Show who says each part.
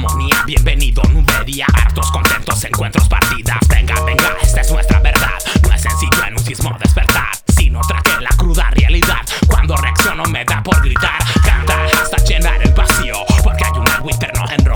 Speaker 1: armonía. Bienvenido, nubería, hartos, contentos, encuentros, partidas. Venga, venga, esta es nuestra verdad. No es sencillo en un sismo despertar, sino traje la cruda realidad. Cuando reacciono me da por gritar.